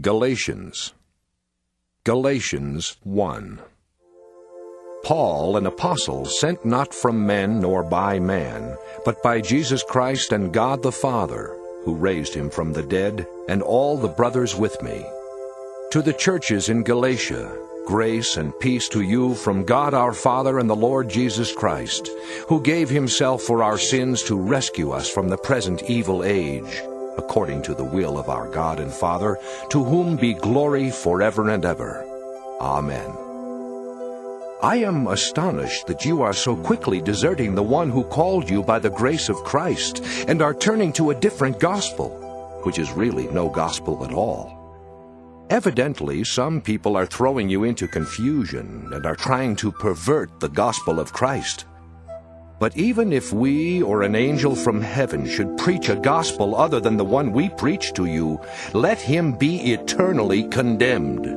Galatians 1. Paul, an apostle, sent not from men nor by man, but by Jesus Christ and God the Father, who raised him from the dead, and all the brothers with me. To the churches in Galatia, grace and peace to you from God our Father and the Lord Jesus Christ, who gave himself for our sins to rescue us from the present evil age, according to the will of our God and Father, to whom be glory forever and ever. Amen. I am astonished that you are so quickly deserting the one who called you by the grace of Christ, and are turning to a different gospel, which is really no gospel at all. Evidently, some people are throwing you into confusion and are trying to pervert the gospel of Christ. But even if we or an angel from heaven should preach a gospel other than the one we preach to you, let him be eternally condemned.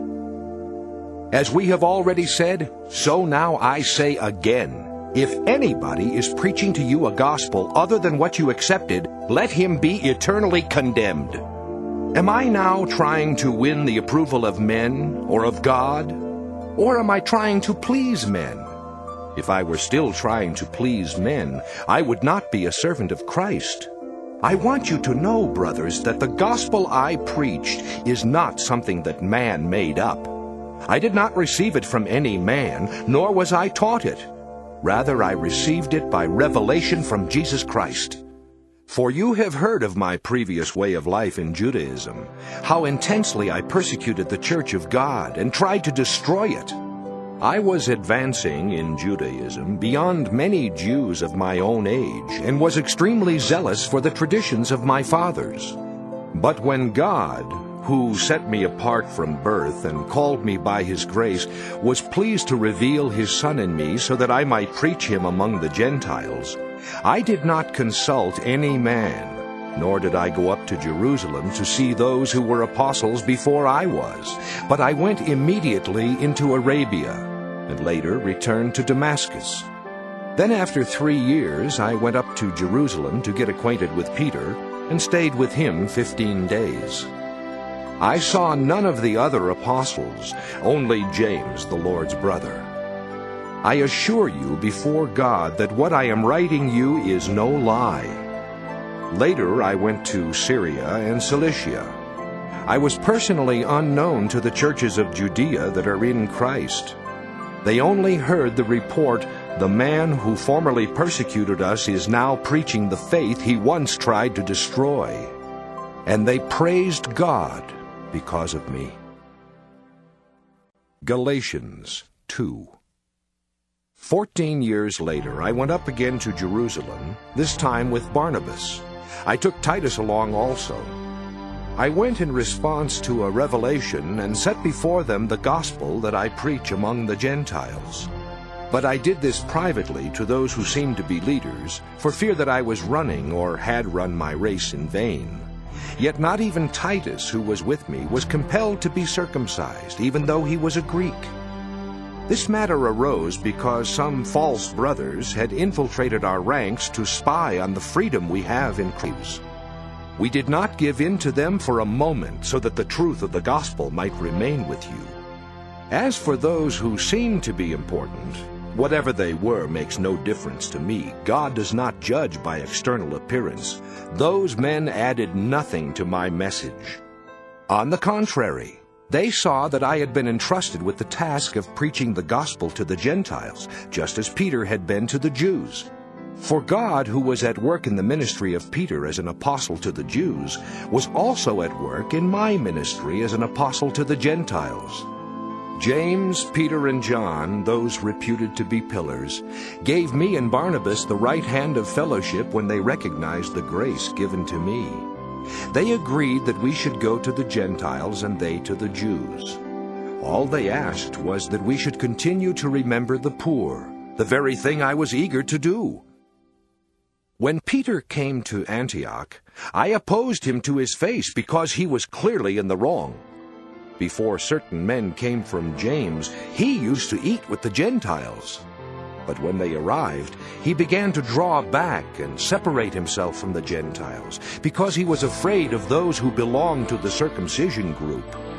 As we have already said, so now I say again, if anybody is preaching to you a gospel other than what you accepted, let him be eternally condemned. Am I now trying to win the approval of men or of God? Or am I trying to please men? If I were still trying to please men, I would not be a servant of Christ. I want you to know, brothers, that the gospel I preached is not something that man made up. I did not receive it from any man, nor was I taught it. Rather, I received it by revelation from Jesus Christ. For you have heard of my previous way of life in Judaism, how intensely I persecuted the church of God and tried to destroy it. I was advancing in Judaism beyond many Jews of my own age, and was extremely zealous for the traditions of my fathers. But when God, who set me apart from birth and called me by his grace, was pleased to reveal his Son in me so that I might preach him among the Gentiles, I did not consult any man, nor did I go up to Jerusalem to see those who were apostles before I was, but I went immediately into Arabia, and later returned to Damascus. Then after 3 years I went up to Jerusalem to get acquainted with Peter, and stayed with him 15 days. I saw none of the other apostles, only James, the Lord's brother. I assure you before God that what I am writing you is no lie. Later I went to Syria and Cilicia. I was personally unknown to the churches of Judea that are in Christ. They only heard the report, "The man who formerly persecuted us is now preaching the faith he once tried to destroy." And they praised God because of me. Galatians 2. 14 years later, I went up again to Jerusalem, this time with Barnabas. I took Titus along also. I went in response to a revelation and set before them the gospel that I preach among the Gentiles. But I did this privately to those who seemed to be leaders, for fear that I was running or had run my race in vain. Yet not even Titus, who was with me, was compelled to be circumcised, even though he was a Greek. This matter arose because some false brothers had infiltrated our ranks to spy on the freedom we have in Christ. We did not give in to them for a moment, so that the truth of the gospel might remain with you. As for those who seemed to be important, whatever they were makes no difference to me. God does not judge by external appearance. Those men added nothing to my message. On the contrary, they saw that I had been entrusted with the task of preaching the gospel to the Gentiles, just as Peter had been to the Jews. For God, who was at work in the ministry of Peter as an apostle to the Jews, was also at work in my ministry as an apostle to the Gentiles. James, Peter, and John, those reputed to be pillars, gave me and Barnabas the right hand of fellowship when they recognized the grace given to me. They agreed that we should go to the Gentiles and they to the Jews. All they asked was that we should continue to remember the poor, the very thing I was eager to do. When Peter came to Antioch, I opposed him to his face because he was clearly in the wrong. Before certain men came from James, he used to eat with the Gentiles. But when they arrived, he began to draw back and separate himself from the Gentiles, because he was afraid of those who belonged to the circumcision group.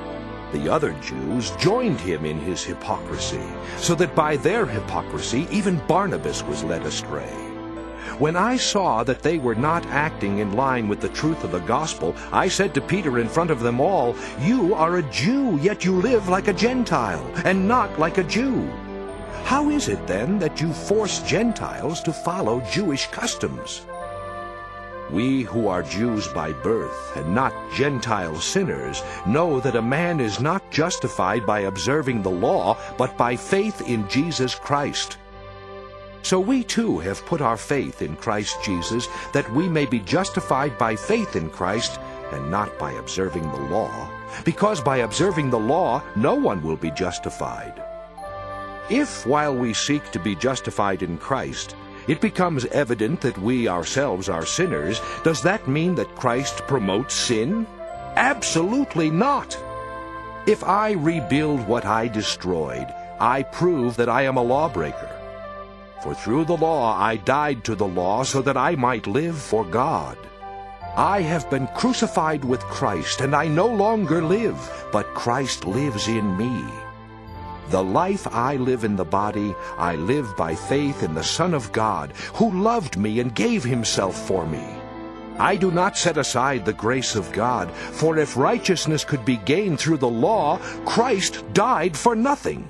The other Jews joined him in his hypocrisy, so that by their hypocrisy even Barnabas was led astray. When I saw that they were not acting in line with the truth of the gospel, I said to Peter in front of them all, "You are a Jew, yet you live like a Gentile, and not like a Jew. How is it then that you force Gentiles to follow Jewish customs? We who are Jews by birth, and not Gentile sinners, know that a man is not justified by observing the law, but by faith in Jesus Christ. So we too have put our faith in Christ Jesus, that we may be justified by faith in Christ, and not by observing the law, because by observing the law no one will be justified. If, while we seek to be justified in Christ, it becomes evident that we ourselves are sinners, does that mean that Christ promotes sin? Absolutely not! If I rebuild what I destroyed, I prove that I am a lawbreaker. For through the law I died to the law so that I might live for God. I have been crucified with Christ, and I no longer live, but Christ lives in me. The life I live in the body, I live by faith in the Son of God, who loved me and gave himself for me. I do not set aside the grace of God, for if righteousness could be gained through the law, Christ died for nothing.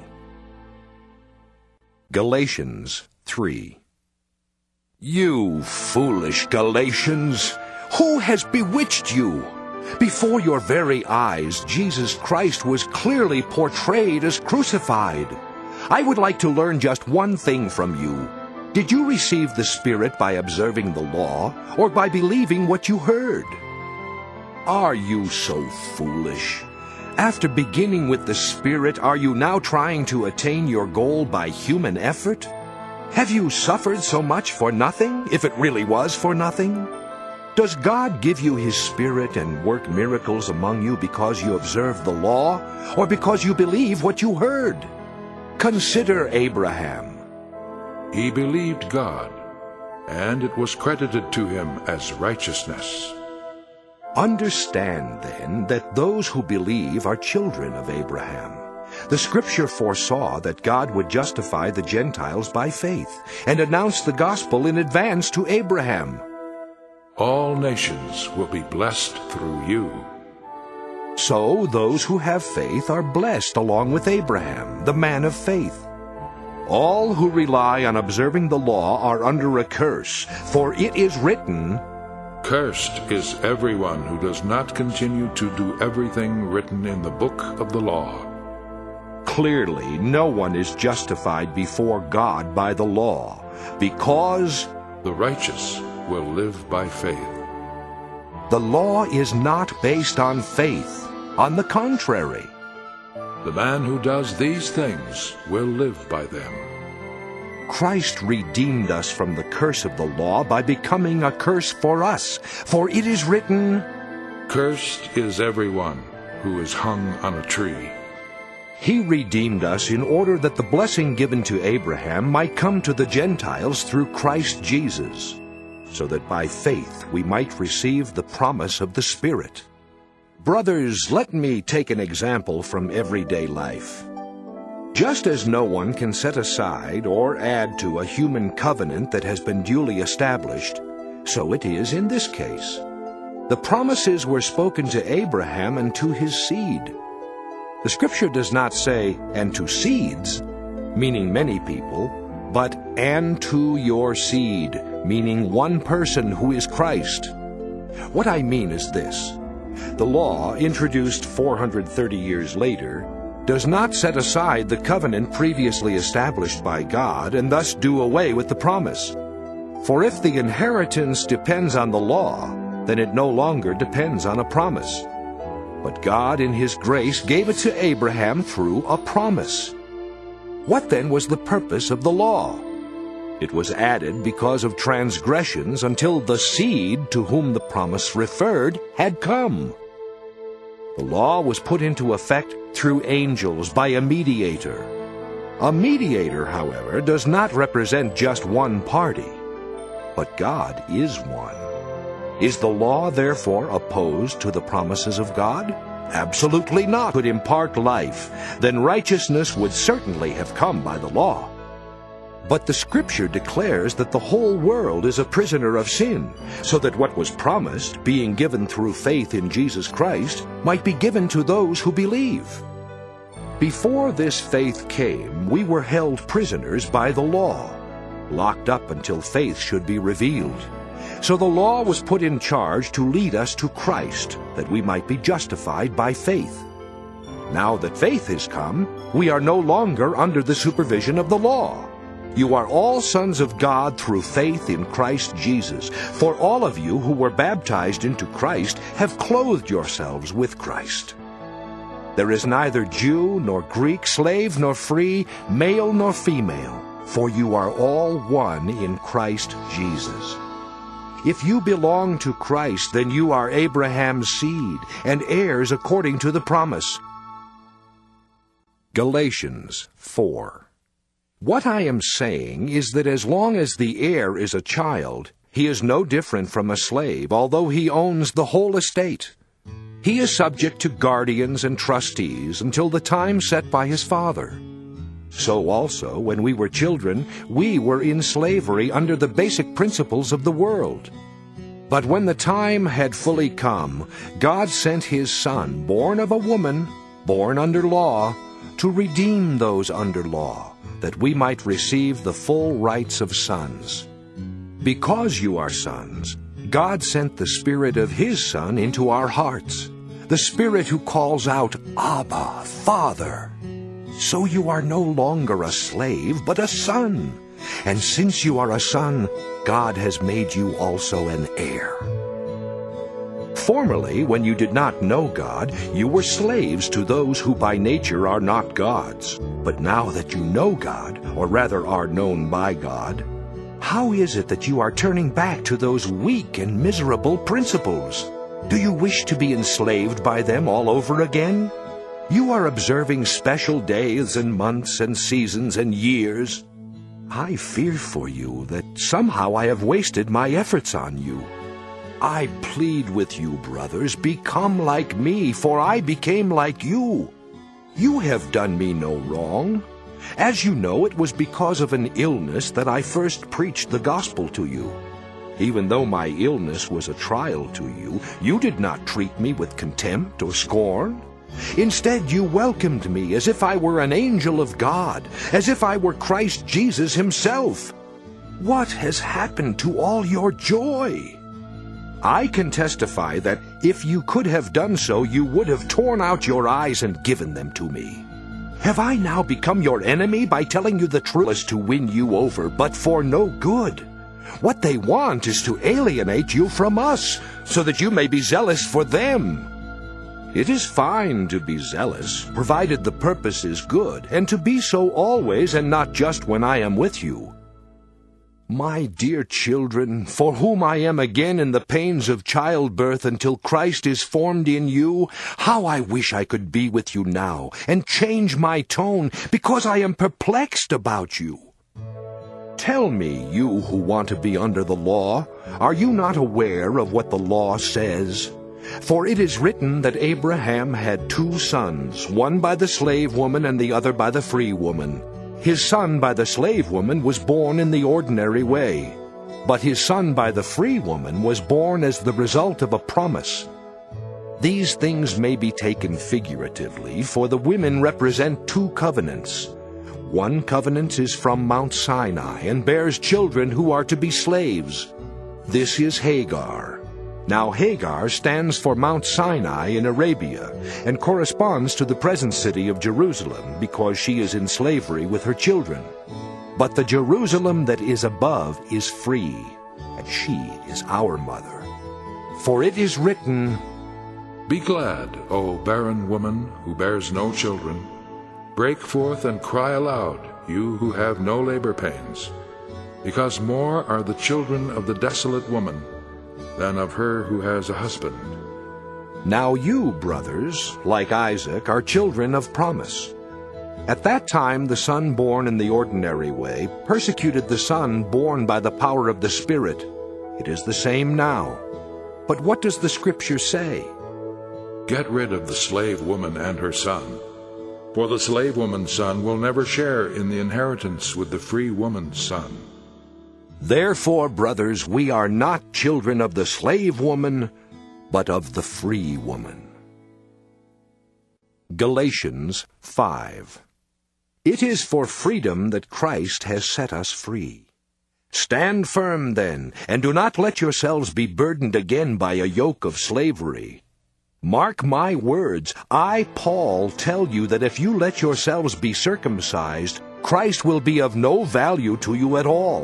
Galatians 3. You foolish Galatians! Who has bewitched you? Before your very eyes, Jesus Christ was clearly portrayed as crucified. I would like to learn just one thing from you. Did you receive the Spirit by observing the law, or by believing what you heard? Are you so foolish? After beginning with the Spirit, are you now trying to attain your goal by human effort? Have you suffered so much for nothing, if it really was for nothing? Does God give you his Spirit and work miracles among you because you observe the law, or because you believe what you heard? Consider Abraham. He believed God, and it was credited to him as righteousness. Understand, then, that those who believe are children of Abraham. The Scripture foresaw that God would justify the Gentiles by faith, and announced the gospel in advance to Abraham. All nations will be blessed through you. So those who have faith are blessed along with Abraham, the man of faith. All who rely on observing the law are under a curse, for it is written, Cursed is everyone who does not continue to do everything written in the book of the law. Clearly, no one is justified before God by the law, because the righteous will live by faith. The law is not based on faith. On the contrary, the man who does these things will live by them. Christ redeemed us from the curse of the law by becoming a curse for us. For it is written, Cursed is everyone who is hung on a tree. He redeemed us in order that the blessing given to Abraham might come to the Gentiles through Christ Jesus, so that by faith we might receive the promise of the Spirit. Brothers, let me take an example from everyday life. Just as no one can set aside or add to a human covenant that has been duly established, so it is in this case. The promises were spoken to Abraham and to his seed. The Scripture does not say, and to seeds, meaning many people, but and to your seed, meaning one person who is Christ. What I mean is this. The law, introduced 430 years later, does not set aside the covenant previously established by God and thus do away with the promise. For if the inheritance depends on the law, then it no longer depends on a promise. But God in his grace gave it to Abraham through a promise. What then was the purpose of the law? It was added because of transgressions until the seed to whom the promise referred had come. The law was put into effect through angels by a mediator. A mediator, however, does not represent just one party, but God is one. Is the law therefore opposed to the promises of God? Absolutely not. Could impart life, then righteousness would certainly have come by the law. But the Scripture declares that the whole world is a prisoner of sin, so that what was promised, being given through faith in Jesus Christ, might be given to those who believe. Before this faith came, we were held prisoners by the law, locked up until faith should be revealed. So the law was put in charge to lead us to Christ, that we might be justified by faith. Now that faith has come, we are no longer under the supervision of the law. You are all sons of God through faith in Christ Jesus. For all of you who were baptized into Christ have clothed yourselves with Christ. There is neither Jew nor Greek, slave nor free, male nor female, for you are all one in Christ Jesus. If you belong to Christ, then you are Abraham's seed, and heirs according to the promise. Galatians 4. What I am saying is that as long as the heir is a child, he is no different from a slave, although he owns the whole estate. He is subject to guardians and trustees until the time set by his father. So also, when we were children, we were in slavery under the basic principles of the world. But when the time had fully come, God sent his Son, born of a woman, born under law, to redeem those under law, that we might receive the full rights of sons. Because you are sons, God sent the Spirit of his Son into our hearts, the Spirit who calls out, Abba, Father. So you are no longer a slave, but a son. And since you are a son, God has made you also an heir. Formerly, when you did not know God, you were slaves to those who by nature are not gods. But now that you know God, or rather are known by God, how is it that you are turning back to those weak and miserable principles? Do you wish to be enslaved by them all over again? You are observing special days and months and seasons and years. I fear for you that somehow I have wasted my efforts on you. I plead with you, brothers, become like me, for I became like you. You have done me no wrong. As you know, it was because of an illness that I first preached the gospel to you. Even though my illness was a trial to you, you did not treat me with contempt or scorn. Instead, you welcomed me as if I were an angel of God, as if I were Christ Jesus himself. What has happened to all your joy? I can testify that if you could have done so, you would have torn out your eyes and given them to me. Have I now become your enemy by telling you the truth to win you over, but for no good? What they want is to alienate you from us, so that you may be zealous for them. It is fine to be zealous, provided the purpose is good, and to be so always and not just when I am with you. My dear children, for whom I am again in the pains of childbirth until Christ is formed in you, how I wish I could be with you now and change my tone, because I am perplexed about you. Tell me, you who want to be under the law, are you not aware of what the law says? For it is written that Abraham had 2 sons, one by the slave woman and the other by the free woman. His son by the slave woman was born in the ordinary way, but his son by the free woman was born as the result of a promise. These things may be taken figuratively, for the women represent 2 covenants. One covenant is from Mount Sinai and bears children who are to be slaves. This is Hagar. Now Hagar stands for Mount Sinai in Arabia and corresponds to the present city of Jerusalem because she is in slavery with her children. But the Jerusalem that is above is free, and she is our mother. For it is written, Be glad, O barren woman who bears no children. Break forth and cry aloud, you who have no labor pains, because more are the children of the desolate woman than of her who has a husband. Now you, brothers, like Isaac, are children of promise. At that time the son born in the ordinary way persecuted the son born by the power of the Spirit. It is the same now. But what does the Scripture say? Get rid of the slave woman and her son, for the slave woman's son will never share in the inheritance with the free woman's son. Therefore, brothers, we are not children of the slave woman, but of the free woman. Galatians 5. It is for freedom that Christ has set us free. Stand firm, then, and do not let yourselves be burdened again by a yoke of slavery. Mark my words, I, Paul, tell you that if you let yourselves be circumcised, Christ will be of no value to you at all.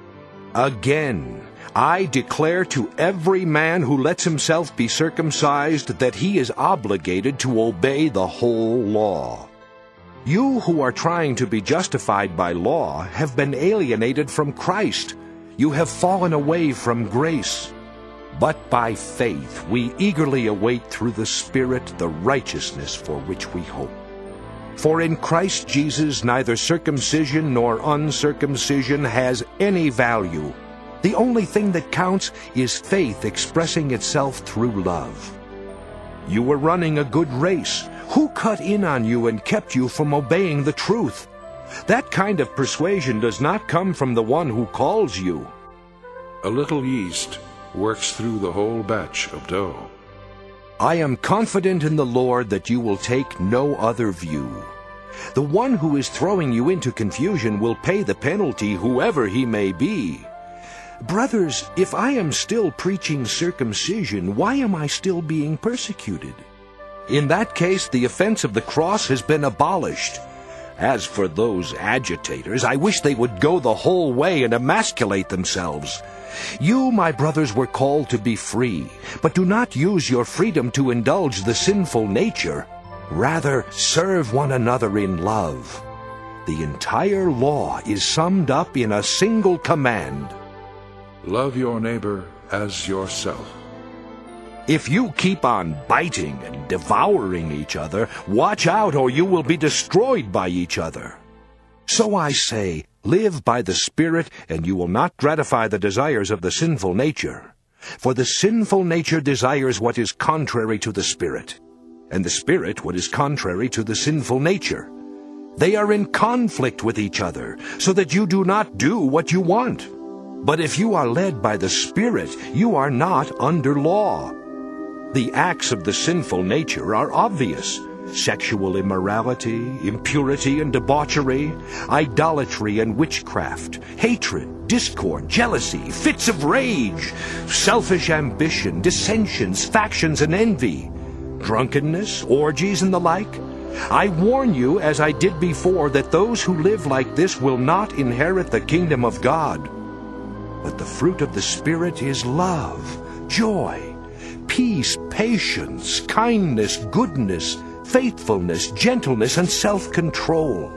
Again, I declare to every man who lets himself be circumcised that he is obligated to obey the whole law. You who are trying to be justified by law have been alienated from Christ. You have fallen away from grace. But by faith we eagerly await through the Spirit the righteousness for which we hope. For in Christ Jesus neither circumcision nor uncircumcision has any value. The only thing that counts is faith expressing itself through love. You were running a good race. Who cut in on you and kept you from obeying the truth? That kind of persuasion does not come from the one who calls you. A little yeast works through the whole batch of dough. I am confident in the Lord that you will take no other view. The one who is throwing you into confusion will pay the penalty, whoever he may be. Brothers, if I am still preaching circumcision, why am I still being persecuted? In that case, the offense of the cross has been abolished. As for those agitators, I wish they would go the whole way and emasculate themselves. You, my brothers, were called to be free, but do not use your freedom to indulge the sinful nature. Rather, serve one another in love. The entire law is summed up in a single command. Love your neighbor as yourself. If you keep on biting and devouring each other, watch out or you will be destroyed by each other. So I say, live by the Spirit, and you will not gratify the desires of the sinful nature. For the sinful nature desires what is contrary to the Spirit, and the Spirit what is contrary to the sinful nature. They are in conflict with each other, so that you do not do what you want. But if you are led by the Spirit, you are not under law. The acts of the sinful nature are obvious: sexual immorality, impurity and debauchery, idolatry and witchcraft, hatred, discord, jealousy, fits of rage, selfish ambition, dissensions, factions and envy, drunkenness, orgies and the like. I warn you, as I did before, that those who live like this will not inherit the kingdom of God. But the fruit of the Spirit is love, joy, peace, patience, kindness, goodness, faithfulness, gentleness, and self-control.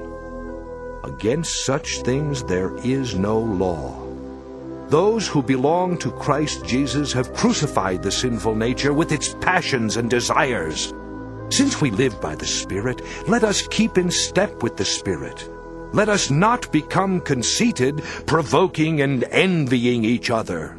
Against such things there is no law. Those who belong to Christ Jesus have crucified the sinful nature with its passions and desires. Since we live by the Spirit, let us keep in step with the Spirit. Let us not become conceited, provoking and envying each other.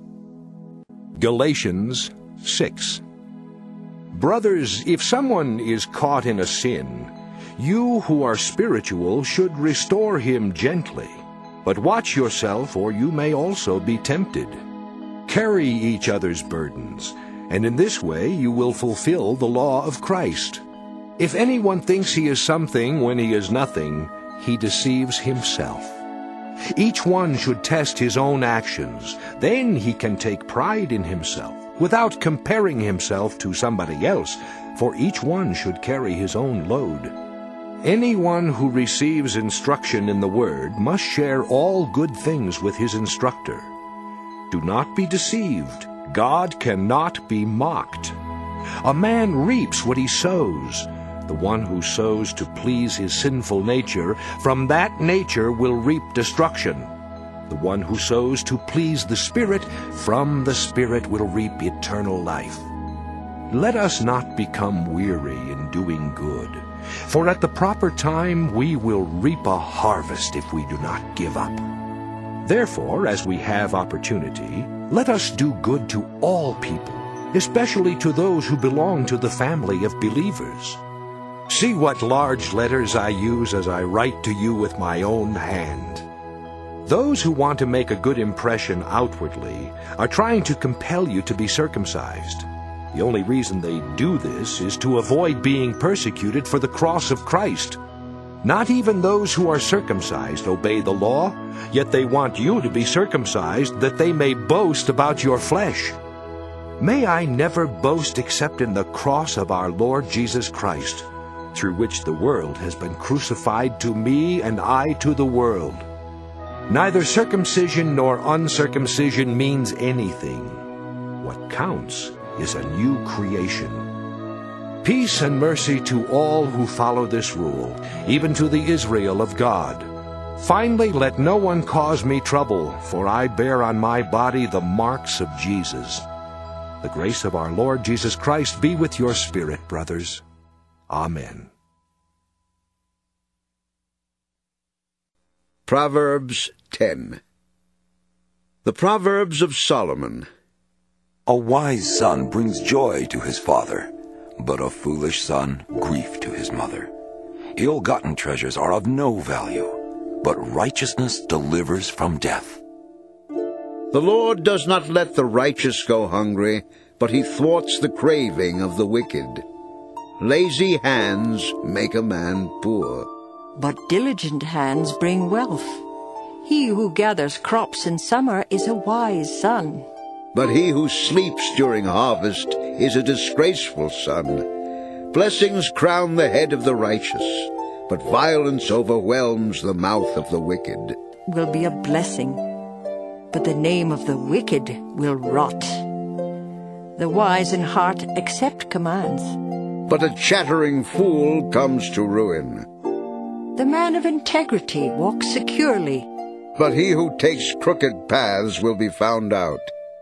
Galatians 6. Brothers, if someone is caught in a sin, you who are spiritual should restore him gently. But watch yourself, or you may also be tempted. Carry each other's burdens, and in this way you will fulfill the law of Christ. If anyone thinks he is something when he is nothing, he deceives himself. Each one should test his own actions. Then he can take pride in himself, without comparing himself to somebody else, for each one should carry his own load. Anyone who receives instruction in the Word must share all good things with his instructor. Do not be deceived. God cannot be mocked. A man reaps what he sows. The one who sows to please his sinful nature, from that nature will reap destruction. The one who sows to please the Spirit, from the Spirit will reap eternal life. Let us not become weary in doing good, for at the proper time we will reap a harvest if we do not give up. Therefore, as we have opportunity, let us do good to all people, especially to those who belong to the family of believers. See what large letters I use as I write to you with my own hand. Those who want to make a good impression outwardly are trying to compel you to be circumcised. The only reason they do this is to avoid being persecuted for the cross of Christ. Not even those who are circumcised obey the law, yet they want you to be circumcised that they may boast about your flesh. May I never boast except in the cross of our Lord Jesus Christ, through which the world has been crucified to me and I to the world. Neither circumcision nor uncircumcision means anything. What counts is a new creation. Peace and mercy to all who follow this rule, even to the Israel of God. Finally, let no one cause me trouble, for I bear on my body the marks of Jesus. The grace of our Lord Jesus Christ be with your spirit, brothers. Amen. Proverbs 10. The Proverbs of Solomon. A wise son brings joy to his father, but a foolish son grief to his mother. Ill-gotten treasures are of no value, but righteousness delivers from death. The Lord does not let the righteous go hungry, but he thwarts the craving of the wicked. Lazy hands make a man poor, but diligent hands bring wealth. He who gathers crops in summer is a wise son. but he who sleeps during harvest is a disgraceful son. Blessings crown the head of the righteous, but violence overwhelms the mouth of the wicked. Will be a blessing, but the name of the wicked will rot. The wise in heart accept commands, But a chattering fool comes to ruin. the man of integrity walks securely. But he who takes crooked paths will be found out.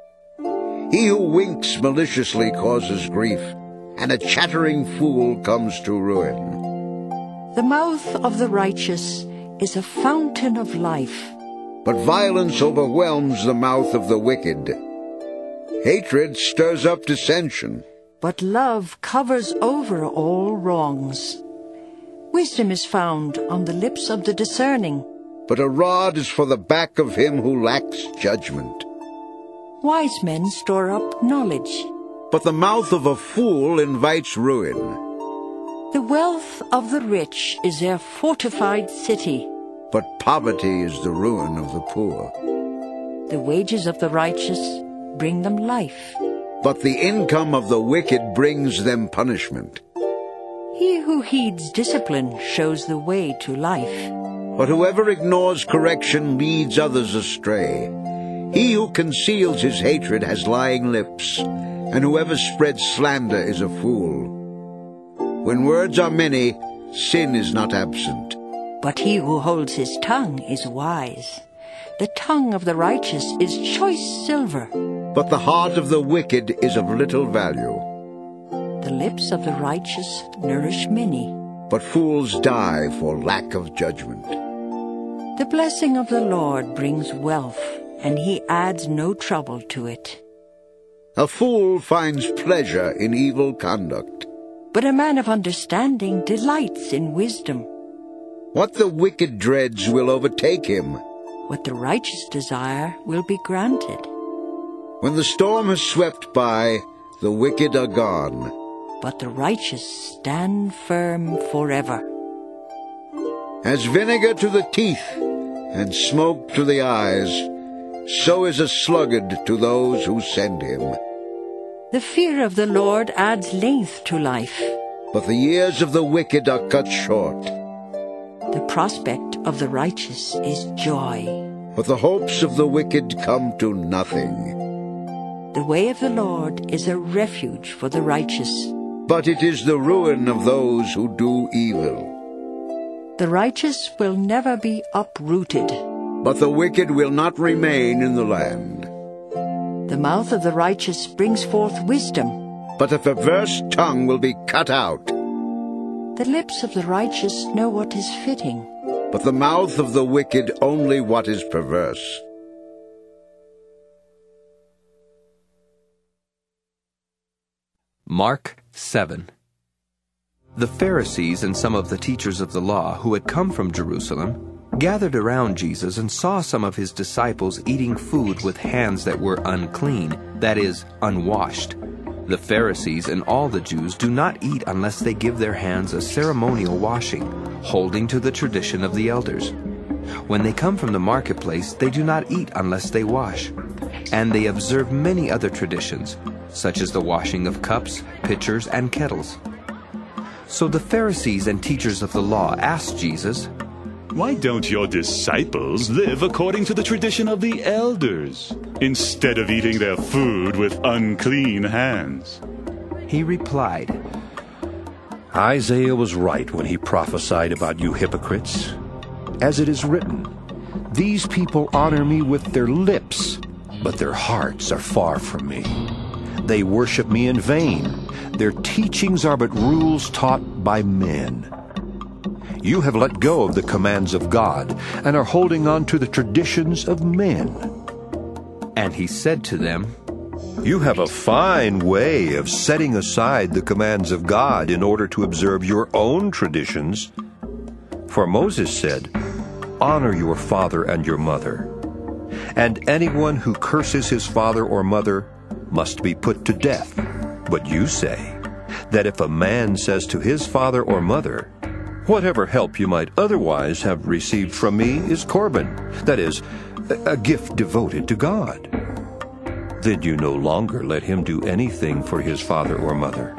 He who winks maliciously causes grief, and a chattering fool comes to ruin. The mouth of the righteous is a fountain of life, But violence overwhelms the mouth of the wicked. Hatred stirs up dissension. but love covers over all wrongs. Wisdom is found on the lips of the discerning. But a rod is for the back of him who lacks judgment. Wise men store up knowledge. But the mouth of a fool invites ruin. The wealth of the rich is their fortified city. But poverty is the ruin of the poor. The wages of the righteous bring them life. But the income of the wicked brings them punishment. He who heeds discipline shows the way to life. But whoever ignores correction leads others astray. He who conceals his hatred has lying lips, and whoever spreads slander is a fool. When words are many, sin is not absent. But he who holds his tongue is wise. The tongue of the righteous is choice silver. But the heart of the wicked is of little value. The lips of the righteous nourish many. But fools die for lack of judgment. The blessing of the Lord brings wealth, and he adds no trouble to it. A fool finds pleasure in evil conduct. But a man of understanding delights in wisdom. What the wicked dreads will overtake him. What the righteous desire will be granted. When the storm has swept by, the wicked are gone. But the righteous stand firm forever. As vinegar to the teeth and smoke to the eyes, so is a sluggard to those who send him. The fear of the Lord adds length to life. But the years of the wicked are cut short. The prospect of the righteous is joy. But the hopes of the wicked come to nothing. The way of the Lord is a refuge for the righteous. But it is the ruin of those who do evil. The righteous will never be uprooted. But the wicked will not remain in the land. The mouth of the righteous brings forth wisdom. But a perverse tongue will be cut out. The lips of the righteous know what is fitting. But the mouth of the wicked only what is perverse. Mark 7. The Pharisees and some of the teachers of the law who had come from Jerusalem gathered around Jesus and saw some of his disciples eating food with hands that were unclean, that is, unwashed. The Pharisees and all the Jews do not eat unless they give their hands a ceremonial washing, holding to the tradition of the elders. When they come from the marketplace, they do not eat unless they wash. And they observe many other traditions, such as the washing of cups, pitchers, and kettles. So the Pharisees and teachers of the law asked Jesus, "Why don't your disciples live according to the tradition of the elders, instead of eating their food with unclean hands?" He replied, Isaiah was right when he prophesied about you hypocrites. As it is written, "These people honor me with their lips, but their hearts are far from me. They worship me in vain. Their teachings are but rules taught by men." You have let go of the commands of God and are holding on to the traditions of men. And he said to them, You have a fine way of setting aside the commands of God in order to observe your own traditions. For Moses said, "Honor your father and your mother," and anyone who curses his father or mother must be put to death. But you say that if a man says to his father or mother, "Whatever help you might otherwise have received from me is Corban," that is, a gift devoted to God, then you no longer let him do anything for his father or mother.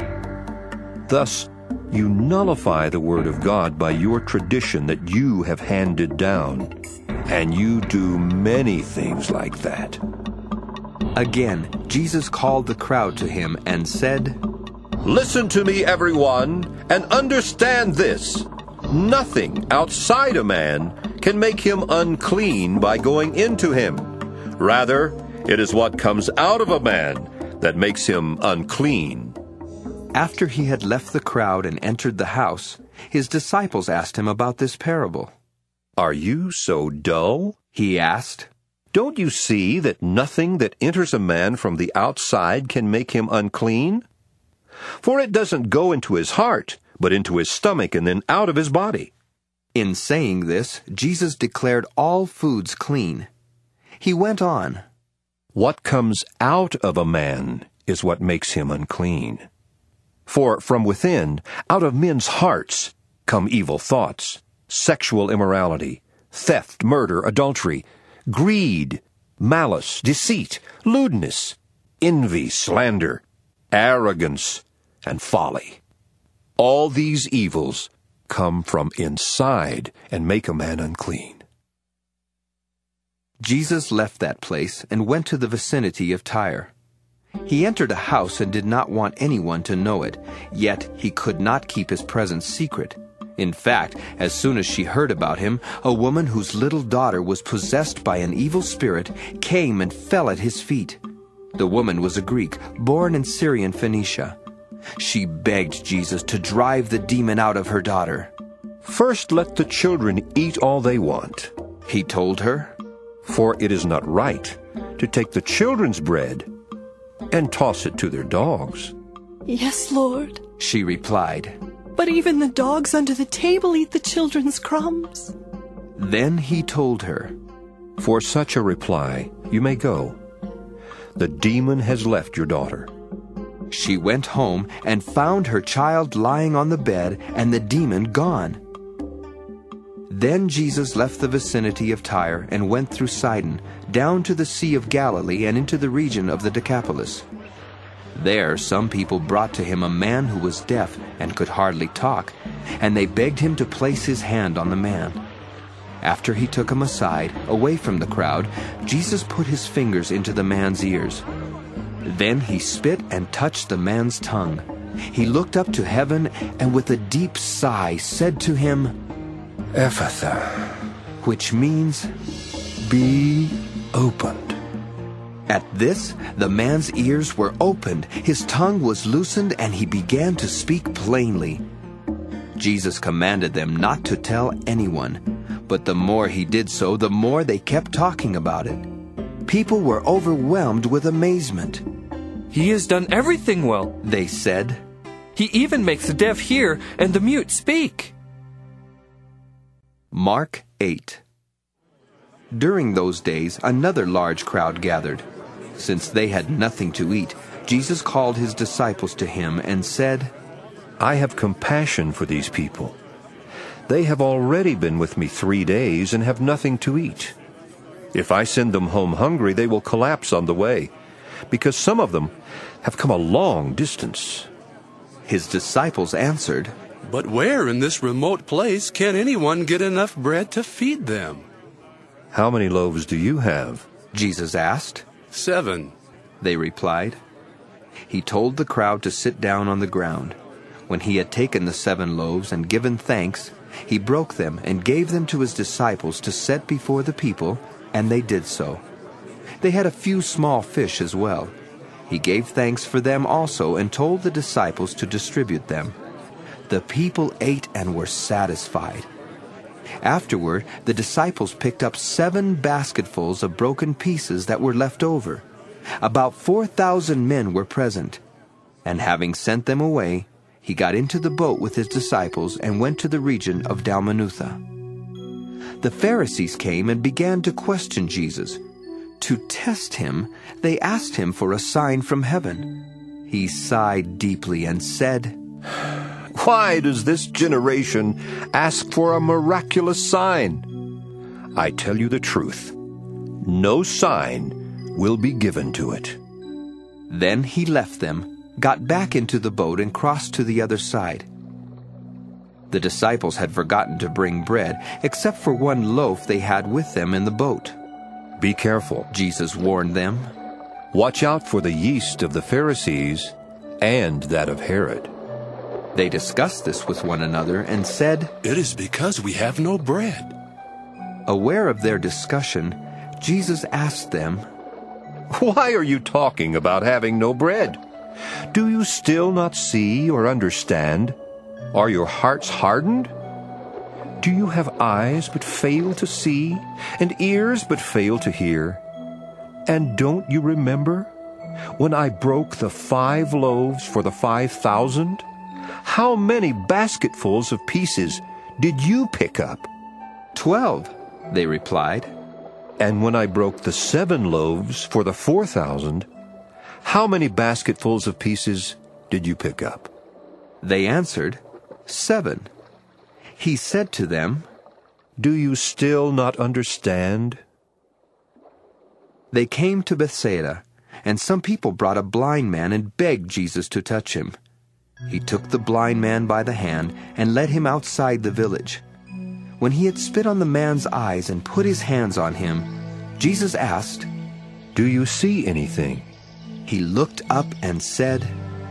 Thus, you nullify the word of God by your tradition that you have handed down, and you do many things like that. Again, Jesus called the crowd to him and said, Listen to me, everyone, and understand this. Nothing outside a man can make him unclean by going into him. Rather, it is what comes out of a man that makes him unclean. After he had left the crowd and entered the house, his disciples asked him about this parable. Are you so dull? He asked. Don't you see that nothing that enters a man from the outside can make him unclean? For it doesn't go into his heart, but into his stomach and then out of his body. In saying this, Jesus declared all foods clean. He went on, What comes out of a man is what makes him unclean. For from within, out of men's hearts, come evil thoughts, sexual immorality, theft, murder, adultery, greed, malice, deceit, lewdness, envy, slander, arrogance, and folly. All these evils come from inside and make a man unclean. Jesus left that place and went to the vicinity of Tyre. He entered a house and did not want anyone to know it, yet he could not keep his presence secret. In fact, as soon as she heard about him, a woman whose little daughter was possessed by an evil spirit came and fell at his feet. The woman was a Greek, born in Syrian Phoenicia. She begged Jesus to drive the demon out of her daughter. First let the children eat all they want, he told her. For it is not right to take the children's bread and toss it to their dogs. Yes, Lord, she replied. But even the dogs under the table eat the children's crumbs. Then he told her, For such a reply you may go. The demon has left your daughter. She went home and found her child lying on the bed and the demon gone. Then Jesus left the vicinity of Tyre and went through Sidon, down to the Sea of Galilee and into the region of the Decapolis. There some people brought to him a man who was deaf and could hardly talk, and they begged him to place his hand on the man. After he took him aside, away from the crowd, Jesus put his fingers into the man's ears. Then he spit and touched the man's tongue. He looked up to heaven and with a deep sigh said to him, Ephphatha, which means, be opened. At this, the man's ears were opened, his tongue was loosened, and he began to speak plainly. Jesus commanded them not to tell anyone, but the more he did so, the more they kept talking about it. People were overwhelmed with amazement. He has done everything well, they said. He even makes the deaf hear and the mute speak. Mark 8. During those days, another large crowd gathered. Since they had nothing to eat, Jesus called his disciples to him and said, I have compassion for these people. They have already been with me 3 days and have nothing to eat. If I send them home hungry, they will collapse on the way, because some of them have come a long distance. His disciples answered, But where in this remote place can anyone get enough bread to feed them? How many loaves do you have? Jesus asked. 7. They replied. He told the crowd to sit down on the ground. When he had taken the 7 loaves and given thanks, he broke them and gave them to his disciples to set before the people, and they did so. They had a few small fish as well. He gave thanks for them also and told the disciples to distribute them. The people ate and were satisfied. Afterward, the disciples picked up 7 basketfuls of broken pieces that were left over. About 4,000 men were present. And having sent them away, he got into the boat with his disciples and went to the region of Dalmanutha. The Pharisees came and began to question Jesus. To test him, they asked him for a sign from heaven. He sighed deeply and said, Why does this generation ask for a miraculous sign? I tell you the truth, no sign will be given to it. Then he left them, got back into the boat, and crossed to the other side. The disciples had forgotten to bring bread, except for 1 loaf they had with them in the boat. Be careful, Jesus warned them. Watch out for the yeast of the Pharisees and that of Herod. They discussed this with one another and said, It is because we have no bread. Aware of their discussion, Jesus asked them, Why are you talking about having no bread? Do you still not see or understand? Are your hearts hardened? Do you have eyes but fail to see, and ears but fail to hear? And don't you remember when I broke the 5 loaves for the 5,000? How many basketfuls of pieces did you pick up? 12, they replied. And when I broke the 7 loaves for the 4,000, how many basketfuls of pieces did you pick up? They answered, 7. He said to them, Do you still not understand? They came to Bethsaida, and some people brought a blind man and begged Jesus to touch him. He took the blind man by the hand and led him outside the village. When he had spit on the man's eyes and put his hands on him, Jesus asked, Do you see anything? He looked up and said,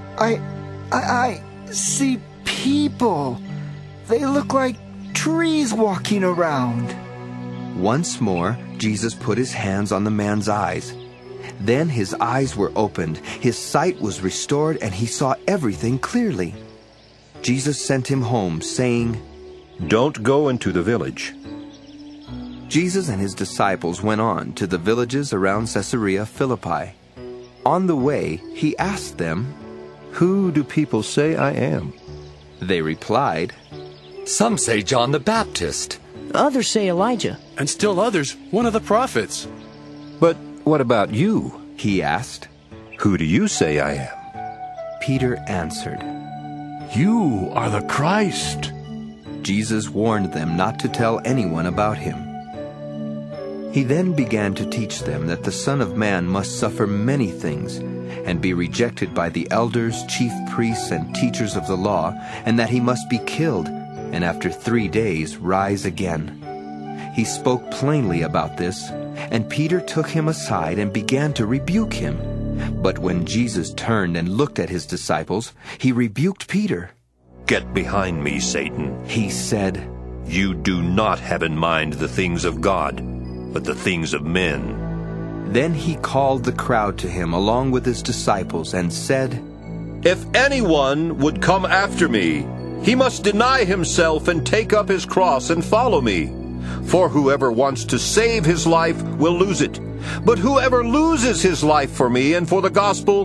I see people. They look like trees walking around. Once more, Jesus put his hands on the man's eyes. Then his eyes were opened, his sight was restored, and he saw everything clearly. Jesus sent him home, saying, Don't go into the village. Jesus and his disciples went on to the villages around Caesarea Philippi. On the way, he asked them, Who do people say I am? They replied, Some say John the Baptist. Others say Elijah. And still others, one of the prophets. But what about you? He asked. Who do you say I am? Peter answered, You are the Christ. Jesus warned them not to tell anyone about him. He then began to teach them that the Son of Man must suffer many things, and be rejected by the elders, chief priests, and teachers of the law, and that he must be killed, and after 3 days rise again. He spoke plainly about this, and Peter took him aside and began to rebuke him. But when Jesus turned and looked at his disciples, he rebuked Peter. Get behind me, Satan, he said. You do not have in mind the things of God, but the things of men. Then he called the crowd to him along with his disciples and said, If anyone would come after me, he must deny himself and take up his cross and follow me. For whoever wants to save his life will lose it. But whoever loses his life for me and for the gospel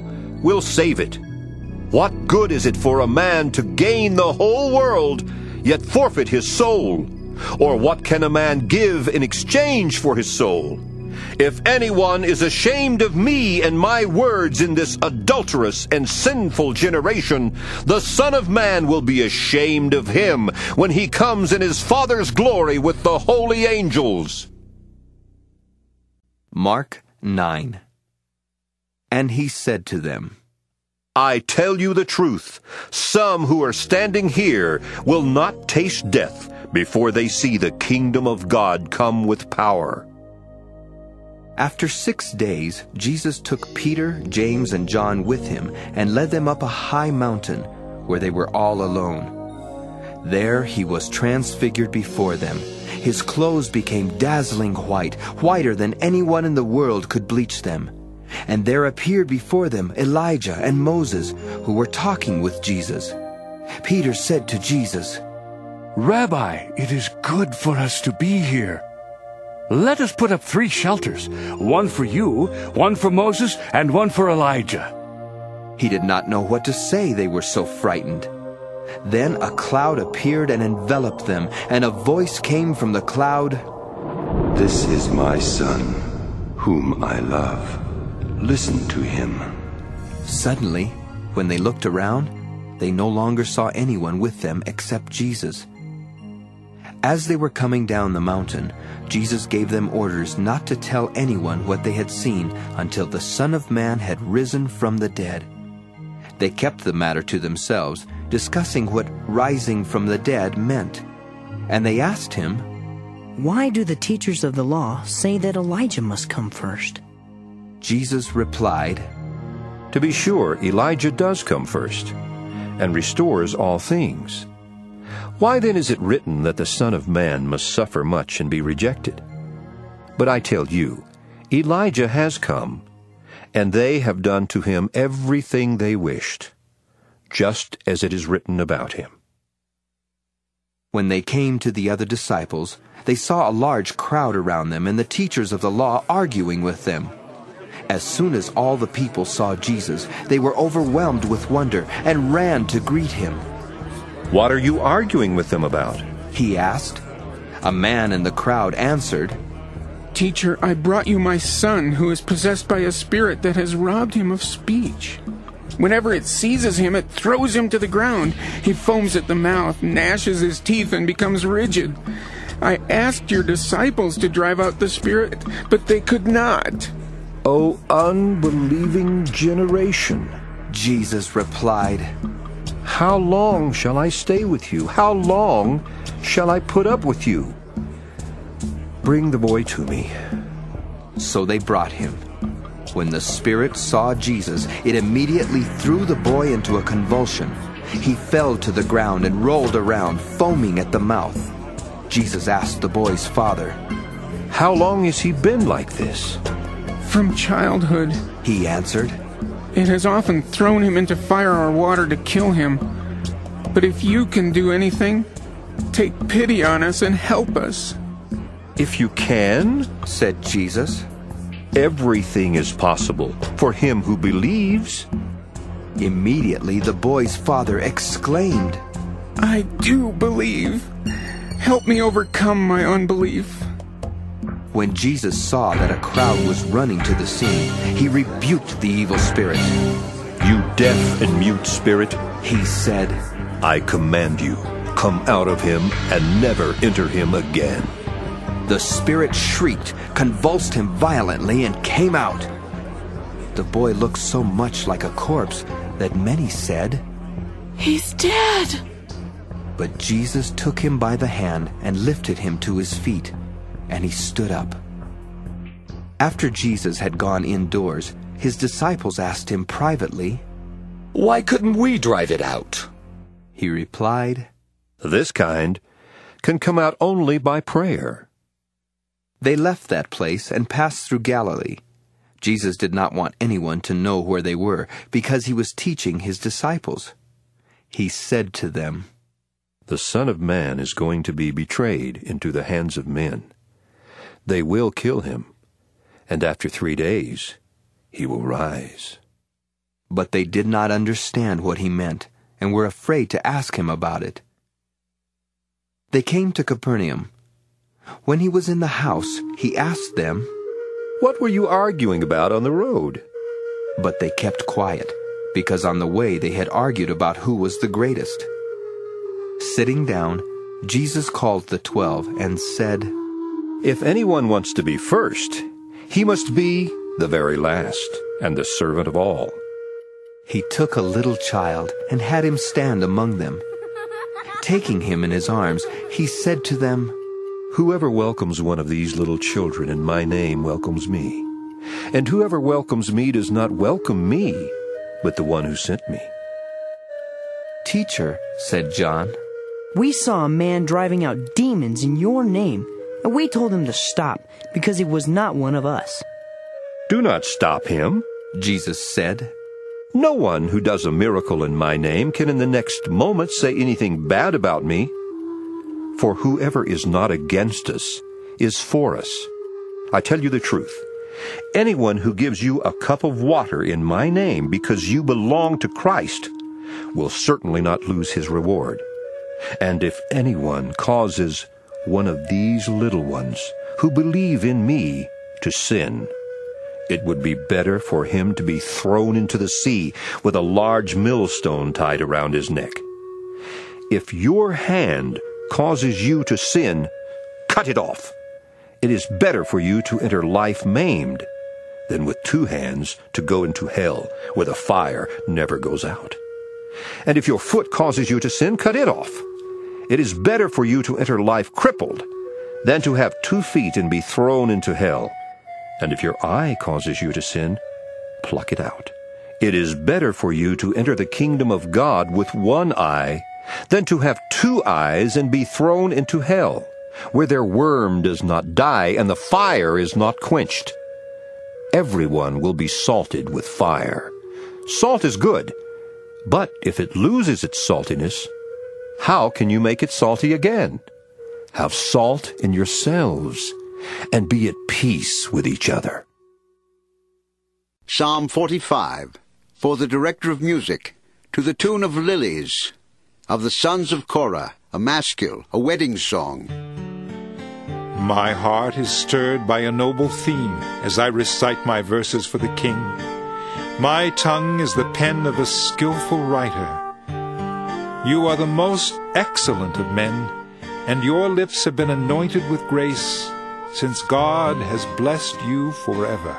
will save it. What good is it for a man to gain the whole world, yet forfeit his soul? Or what can a man give in exchange for his soul? If anyone is ashamed of me and my words in this adulterous and sinful generation, the Son of Man will be ashamed of him when he comes in his Father's glory with the holy angels. Mark 9. And he said to them, I tell you the truth, some who are standing here will not taste death before they see the kingdom of God come with power. After 6 days, Jesus took Peter, James, and John with him and led them up a high mountain where they were all alone. There he was transfigured before them. His clothes became dazzling white, whiter than anyone in the world could bleach them. And there appeared before them Elijah and Moses, who were talking with Jesus. Peter said to Jesus, Rabbi, it is good for us to be here. Let us put up 3 shelters, one for you, one for Moses, and one for Elijah. He did not know what to say, they were so frightened. Then a cloud appeared and enveloped them, and a voice came from the cloud, This is my Son, whom I love. Listen to him. Suddenly, when they looked around, they no longer saw anyone with them except Jesus. As they were coming down the mountain, Jesus gave them orders not to tell anyone what they had seen until the Son of Man had risen from the dead. They kept the matter to themselves, discussing what rising from the dead meant. And they asked him, Why do the teachers of the law say that Elijah must come first? Jesus replied, To be sure, Elijah does come first, and restores all things. Why then is it written that the Son of Man must suffer much and be rejected? But I tell you, Elijah has come, and they have done to him everything they wished, just as it is written about him. When they came to the other disciples, they saw a large crowd around them and the teachers of the law arguing with them. As soon as all the people saw Jesus, they were overwhelmed with wonder and ran to greet him. What are you arguing with them about? He asked. A man in the crowd answered, Teacher, I brought you my son, who is possessed by a spirit that has robbed him of speech. Whenever it seizes him, it throws him to the ground. He foams at the mouth, gnashes his teeth, and becomes rigid. I asked your disciples to drive out the spirit, but they could not. O unbelieving generation, Jesus replied, How long shall I stay with you? How long shall I put up with you? Bring the boy to me. So they brought him. When the spirit saw Jesus, it immediately threw the boy into a convulsion. He fell to the ground and rolled around, foaming at the mouth. Jesus asked the boy's father, How long has he been like this? From childhood, he answered. It has often thrown him into fire or water to kill him. But if you can do anything, take pity on us and help us. If you can, said Jesus, everything is possible for him who believes. Immediately the boy's father exclaimed, I do believe. Help me overcome my unbelief. When Jesus saw that a crowd was running to the scene, he rebuked the evil spirit. You deaf and mute spirit, he said, I command you, come out of him and never enter him again. The spirit shrieked, convulsed him violently, and came out. The boy looked so much like a corpse that many said, He's dead. But Jesus took him by the hand and lifted him to his feet, and he stood up. After Jesus had gone indoors, his disciples asked him privately, Why couldn't we drive it out? He replied, This kind can come out only by prayer. They left that place and passed through Galilee. Jesus did not want anyone to know where they were, because he was teaching his disciples. He said to them, The Son of Man is going to be betrayed into the hands of men. They will kill him, and after 3 days he will rise. But they did not understand what he meant, and were afraid to ask him about it. They came to Capernaum. When he was in the house, he asked them, "What were you arguing about on the road?" But they kept quiet, because on the way they had argued about who was the greatest. Sitting down, Jesus called the 12 and said, "If anyone wants to be first, he must be the very last and the servant of all." He took a little child and had him stand among them. Taking him in his arms, he said to them, "Whoever welcomes one of these little children in my name welcomes me. And whoever welcomes me does not welcome me, but the one who sent me." "Teacher," said John, "we saw a man driving out demons in your name, and we told him to stop, because he was not one of us." "Do not stop him," Jesus said. "No one who does a miracle in my name can in the next moment say anything bad about me. For whoever is not against us is for us. I tell you the truth. Anyone who gives you a cup of water in my name because you belong to Christ will certainly not lose his reward. And if anyone causes one of these little ones who believe in me to sin, it would be better for him to be thrown into the sea with a large millstone tied around his neck. If your hand causes you to sin, cut it off. It is better for you to enter life maimed than with 2 hands to go into hell, where the fire never goes out. And if your foot causes you to sin, cut it off. It is better for you to enter life crippled than to have 2 feet and be thrown into hell. And if your eye causes you to sin, pluck it out. It is better for you to enter the kingdom of God with 1 eye than to have 2 eyes and be thrown into hell, where their worm does not die and the fire is not quenched. Everyone will be salted with fire. Salt is good, but if it loses its saltiness, how can you make it salty again? Have salt in yourselves, and be at peace with each other." Psalm 45, for the director of music, to the tune of Lilies, of the sons of Korah, a maskil, a wedding song. My heart is stirred by a noble theme as I recite my verses for the king. My tongue is the pen of a skillful writer. You are the most excellent of men, and your lips have been anointed with grace, since God has blessed you forever.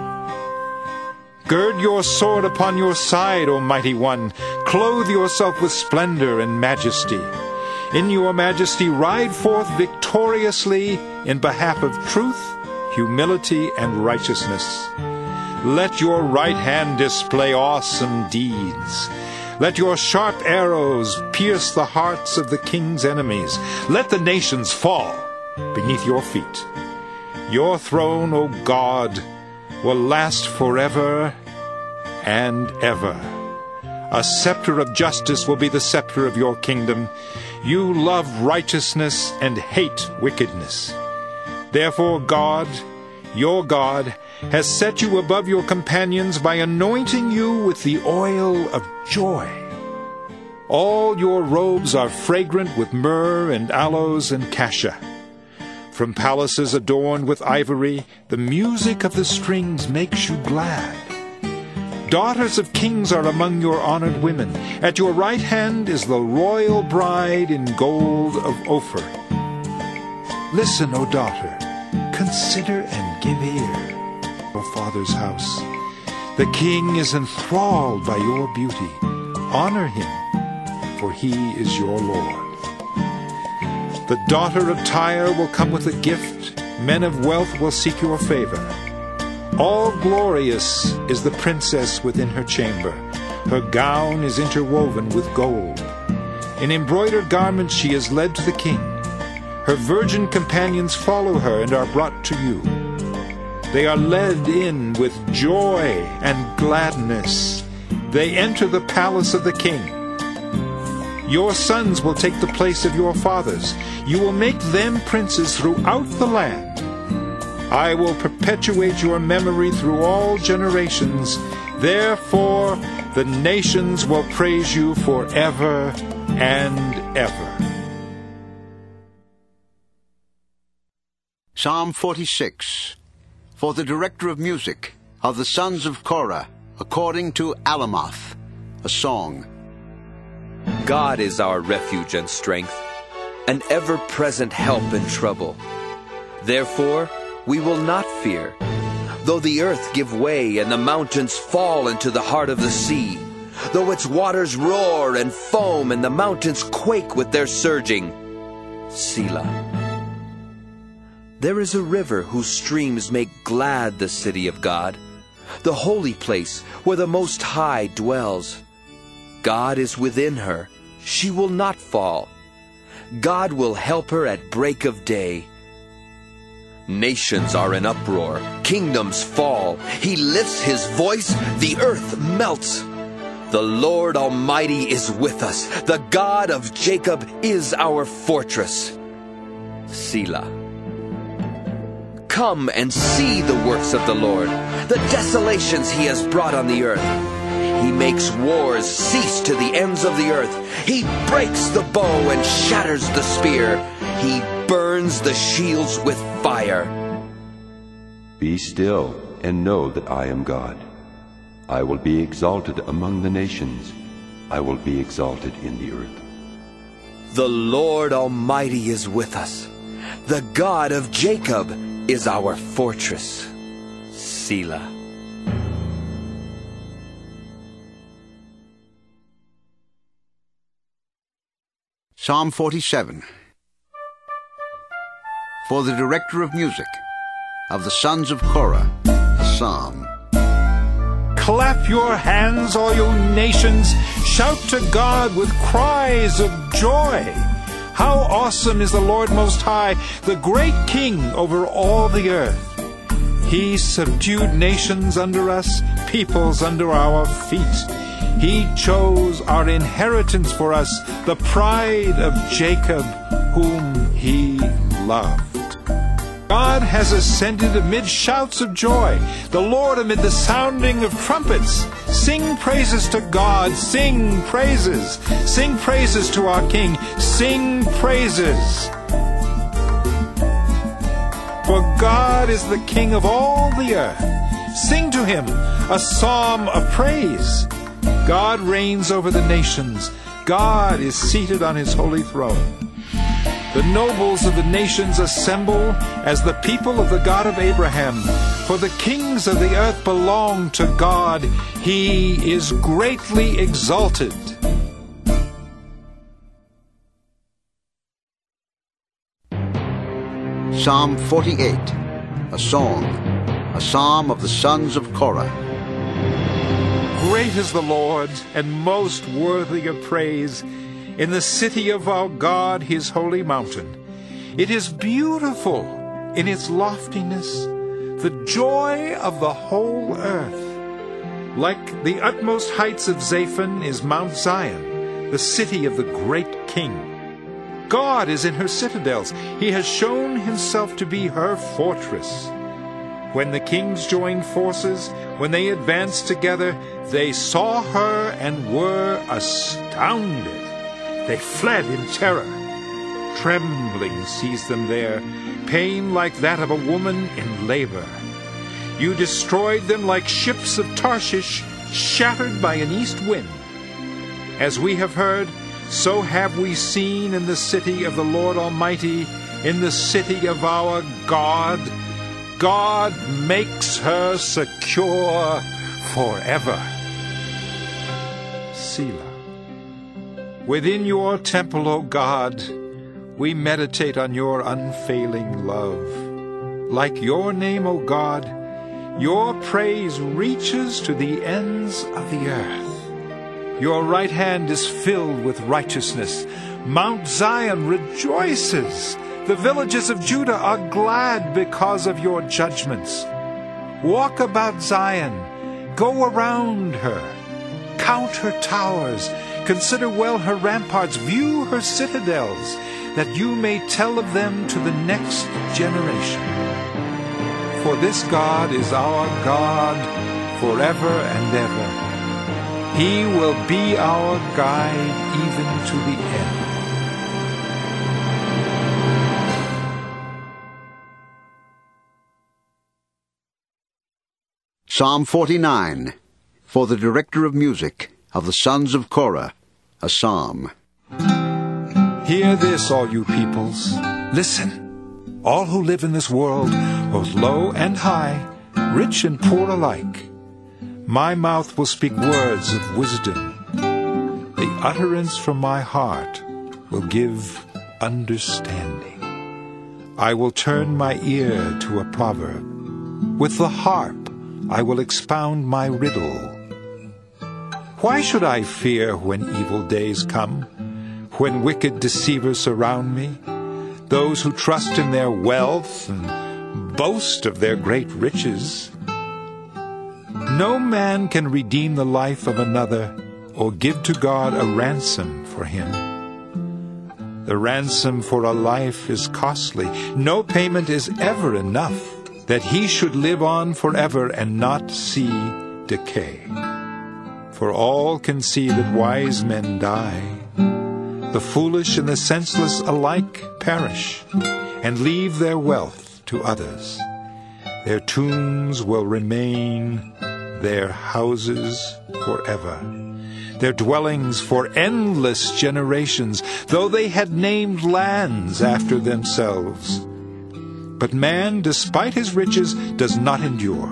Gird your sword upon your side, O mighty one. Clothe yourself with splendor and majesty. In your majesty ride forth victoriously in behalf of truth, humility, and righteousness. Let your right hand display awesome deeds. Let your sharp arrows pierce the hearts of the king's enemies. Let the nations fall beneath your feet. Your throne, O God, will last forever and ever. A scepter of justice will be the scepter of your kingdom. You love righteousness and hate wickedness. Therefore God, your God, has set you above your companions by anointing you with the oil of joy. All your robes are fragrant with myrrh and aloes and cassia. From palaces adorned with ivory, the music of the strings makes you glad. Daughters of kings are among your honored women. At your right hand is the royal bride in gold of Ophir. Listen, O daughter, consider and give ear, O father's house. The king is enthralled by your beauty. Honor him, for he is your Lord. The daughter of Tyre will come with a gift. Men of wealth will seek your favor. All glorious is the princess within her chamber. Her gown is interwoven with gold. In embroidered garments she is led to the king. Her virgin companions follow her and are brought to you. They are led in with joy and gladness. They enter the palace of the king. Your sons will take the place of your fathers. You will make them princes throughout the land. I will perpetuate your memory through all generations. Therefore, The nations will praise you forever and ever. Psalm 46. For the director of music, of the sons of Korah, according to Alamoth, a song. God is our refuge and strength, an ever-present help in trouble. Therefore, we will not fear, though the earth give way and the mountains fall into the heart of the sea, though its waters roar and foam and the mountains quake with their surging. Selah. There is a river whose streams make glad the city of God, the holy place where the Most High dwells. God is within her, she will not fall. God will help her at break of day. Nations are in uproar, kingdoms fall. He lifts his voice, the earth melts. The Lord Almighty is with us. The God of Jacob is our fortress. Selah. Come and see the works of the Lord, the desolations he has brought on the earth. He makes wars cease to the ends of the earth. He breaks the bow and shatters the spear. He burns the shields with fire. Be still and know that I am God. I will be exalted among the nations. I will be exalted in the earth. The Lord Almighty is with us. The God of Jacob is our fortress. Selah. Psalm 47. For the director of music, of the sons of Korah, a psalm. Clap your hands, all you nations. Shout to God with cries of joy. How awesome is the Lord Most High, the great King over all the earth. He subdued nations under us, peoples under our feet. He chose our inheritance for us, the pride of Jacob, whom he loved. God has ascended amid shouts of joy, the Lord amid the sounding of trumpets. Sing praises to God, sing praises. Sing praises to our King, sing praises. For God is the King of all the earth. Sing to him a psalm of praise. God reigns over the nations. God is seated on his holy throne. The nobles of the nations assemble as the people of the God of Abraham. For the kings of the earth belong to God. He is greatly exalted. Psalm 48, a song, a psalm of the sons of Korah. Great is the Lord, and most worthy of praise, in the city of our God, his holy mountain. It is beautiful in its loftiness, the joy of the whole earth. Like the utmost heights of Zaphon is Mount Zion, the city of the great King. God is in her citadels. He has shown himself to be her fortress. When the kings joined forces, when they advanced together, they saw her and were astounded. They fled in terror. Trembling seized them there, pain like that of a woman in labor. You destroyed them like ships of Tarshish, shattered by an east wind. As we have heard, so have we seen in the city of the Lord Almighty, in the city of our God. God makes her secure forever. Selah. Within your temple, O God, we meditate on your unfailing love. Like your name, O God, your praise reaches to the ends of the earth. Your right hand is filled with righteousness. Mount Zion rejoices. The villages of Judah are glad because of your judgments. Walk about Zion, go around her, count her towers, consider well her ramparts, view her citadels, that you may tell of them to the next generation. For this God is our God forever and ever. He will be our guide even to the end. Psalm 49, for the director of music of the sons of Korah, a psalm. Hear this, all you peoples. Listen, all who live in this world, both low and high, rich and poor alike. My mouth will speak words of wisdom. The utterance from my heart will give understanding. I will turn my ear to a proverb. With the harp I will expound my riddle. Why should I fear when evil days come, when wicked deceivers surround me, those who trust in their wealth and boast of their great riches? No man can redeem the life of another or give to God a ransom for him. The ransom for a life is costly. No payment is ever enough that he should live on forever and not see decay. For all can see that wise men die. The foolish and the senseless alike perish and leave their wealth to others. Their tombs will remain their houses forever, their dwellings for endless generations, though they had named lands after themselves. But man, despite his riches, does not endure.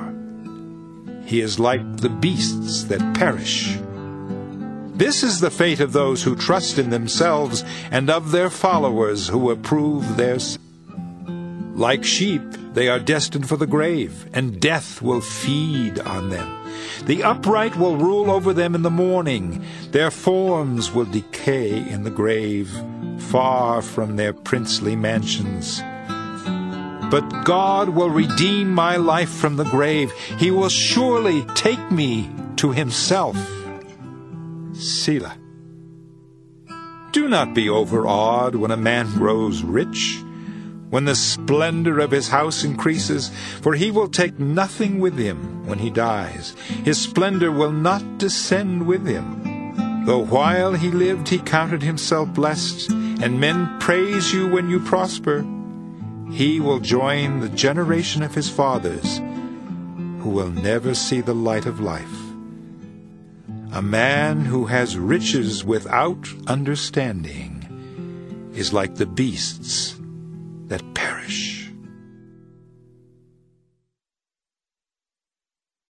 He is like the beasts that perish. This is the fate of those who trust in themselves and of their followers who approve their sin. Like sheep, they are destined for the grave, and death will feed on them. The upright will rule over them in the morning. Their forms will decay in the grave, far from their princely mansions. But God will redeem my life from the grave. He will surely take me to himself. Selah. Do not be overawed when a man grows rich, when the splendor of his house increases, for he will take nothing with him when he dies. His splendor will not descend with him. Though while he lived he counted himself blessed, and men praise you when you prosper, he will join the generation of his fathers, who will never see the light of life. A man who has riches without understanding is like the beasts that perish.